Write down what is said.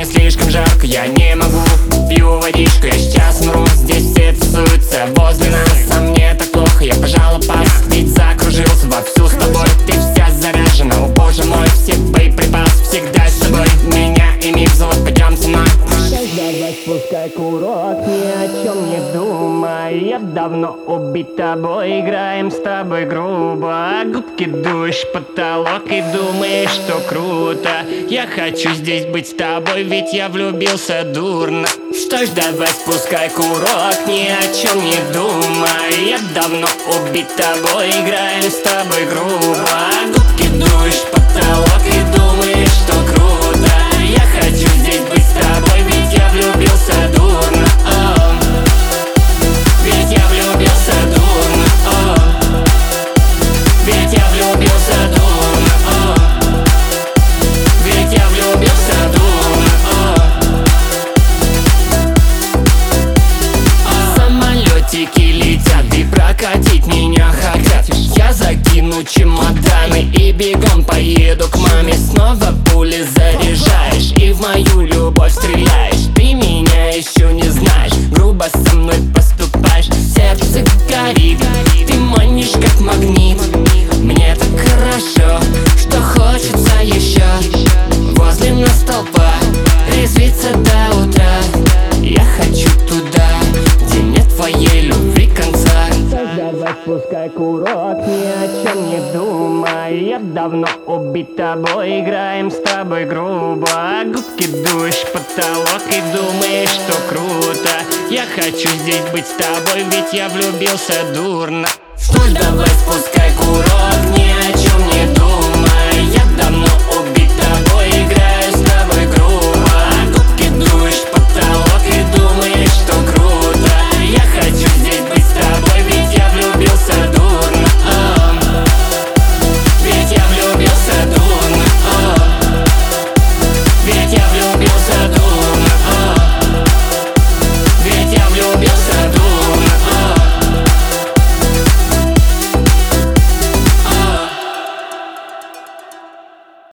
слишком жарко, я не могу. Пью водичку, я сейчас умру. Здесь все тусуются возле нас, а мне так плохо, я пожала пас. Ведь закружился вовсю с тобой. Ты вся заряжена, о боже мой. Все боеприпасы всегда с собой. Меня и миг зовут, пойдем со мной. Давай спускай курок, ни о чем не думай. Я давно убит тобой, играем с тобой грубо. Губки дуешь потолок и думаешь, что круто. Я хочу здесь быть с тобой, ведь я влюбился дурно. Что ж, давай спускай курок, ни о чем не думай. Я давно убит тобой, играем с тобой грубо. Губки дуешь потолок и думаешь, что круто. Я хочу здесь быть с тобой, ведь я влюбился дурно. Ведь я влюбился дурно. Ведь я влюбился дурно. Ведь я влюбился дурно. Самолетики летят и прокатить меня хотят. Я закину чемоданы и бегом поеду к маме. Снова пули заряжаешь и в мою любовь стреляешь. Ты меня еще не знаешь, грубо со мной поступаешь. Сердце горит, ты манишь как магнит. Мне так хорошо, что хочется еще возле нас толпа резвиться до утра. Я хочу туда, где нет твоей любви конца. Давай спускай курок, ни о чем не думай. Я давно убит тобой, играем с тобой грубо. Губки дуешь потолок и думаешь, что круто. Я хочу здесь быть с тобой, ведь я влюбился дурно. Что ж, давай спускай курок,